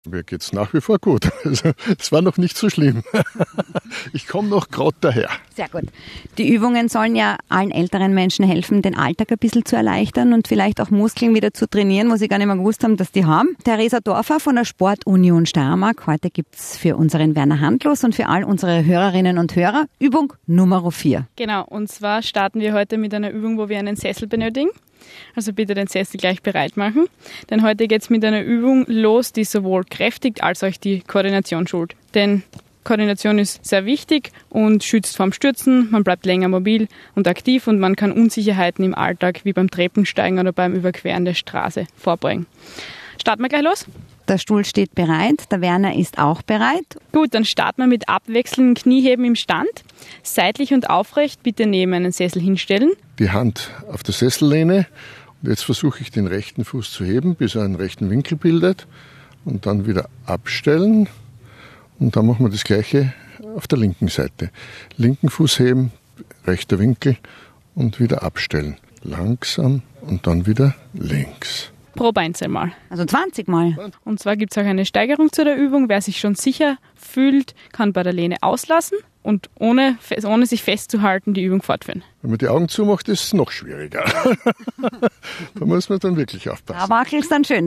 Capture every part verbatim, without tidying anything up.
Mir geht's nach wie vor gut. Also, es war noch nicht so schlimm. Ich komme noch gerade daher. Sehr gut. Die Übungen sollen ja allen älteren Menschen helfen, den Alltag ein bisschen zu erleichtern und vielleicht auch Muskeln wieder zu trainieren, wo sie gar nicht mehr gewusst haben, dass die haben. Theresa Dorfer von der Sportunion Steiermark. Heute gibt's für unseren Werner Handlos und für all unsere Hörerinnen und Hörer Übung Nummer vier. Genau, und zwar starten wir heute mit einer Übung, wo wir einen Sessel benötigen. Also bitte den Sessel gleich bereit machen, denn heute geht es mit einer Übung los, die sowohl kräftigt als auch die Koordination schult. Denn Koordination ist sehr wichtig und schützt vorm Stürzen, man bleibt länger mobil und aktiv und man kann Unsicherheiten im Alltag wie beim Treppensteigen oder beim Überqueren der Straße vorbeugen. Starten wir gleich los? Der Stuhl steht bereit, der Werner ist auch bereit. Gut, dann starten wir mit abwechselnden Knieheben im Stand. Seitlich und aufrecht bitte neben einen Sessel hinstellen. Die Hand auf der Sessellehne. Und jetzt versuche ich den rechten Fuß zu heben, bis er einen rechten Winkel bildet. Und dann wieder abstellen. Und dann machen wir das Gleiche auf der linken Seite. Linken Fuß heben, rechter Winkel und wieder abstellen. Langsam und dann wieder links. Probe einzeln mal. Also zwanzig Mal. Und zwar gibt es auch eine Steigerung zu der Übung. Wer sich schon sicher fühlt, kann bei der Lehne auslassen und ohne, ohne sich festzuhalten die Übung fortführen. Wenn man die Augen zumacht, ist es noch schwieriger. Da muss man dann wirklich aufpassen. Da wackelt es dann schön.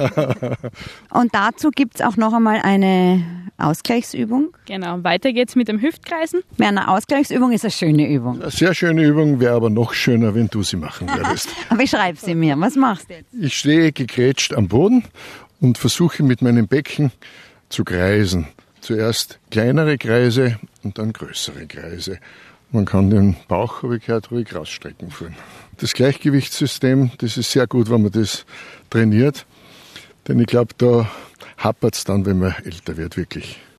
Und dazu gibt es auch noch einmal eine Ausgleichsübung. Genau, weiter geht's mit dem Hüftkreisen. Werner, Ausgleichsübung ist eine schöne Übung. Eine sehr schöne Übung, wäre aber noch schöner, wenn du sie machen würdest. Beschreib sie mir. Was machst du jetzt? Ich stehe gegrätscht am Boden und versuche mit meinem Becken zu kreisen. Zuerst kleinere Kreise und dann größere Kreise. Man kann den Bauch, habe ich gehört, ruhig rausstrecken führen. Das Gleichgewichtssystem, das ist sehr gut, wenn man das trainiert. Denn ich glaube, da hapert es dann, wenn man älter wird, wirklich.